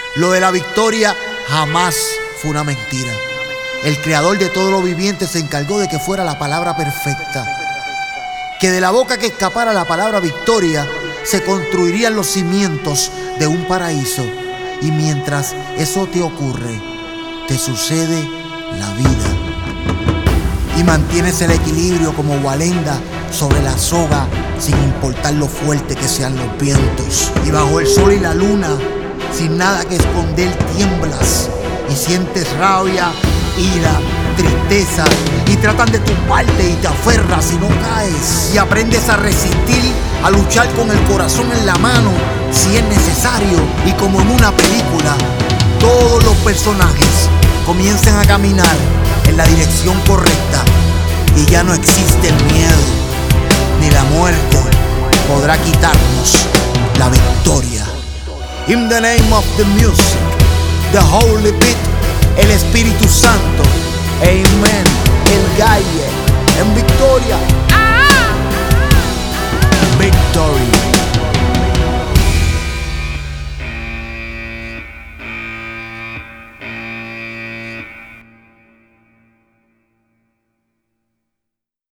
Lo de la victoria jamás fue una mentira. El creador de todo lo viviente se encargó de que fuera la palabra perfecta, que de la boca que escapara la palabra victoria se construirían los cimientos de un paraíso. Y mientras eso te ocurre, te sucede la vida y mantienes el equilibrio como Walenda sobre la soga, sin importar lo fuerte que sean los vientos. Y bajo el sol y la luna, sin nada que esconder, tiemblas y sientes rabia, ira, tristeza, y tratan de tumbarte y te aferras y no caes. Y aprendes a resistir, a luchar con el corazón en la mano si es necesario. Y como en una película, todos los personajes comienzan a caminar en la dirección correcta y ya no existe el miedo, ni la muerte podrá quitarnos la victoria. In the name of the music, the holy beat, el Espíritu Santo, amen, el Galle, en victoria.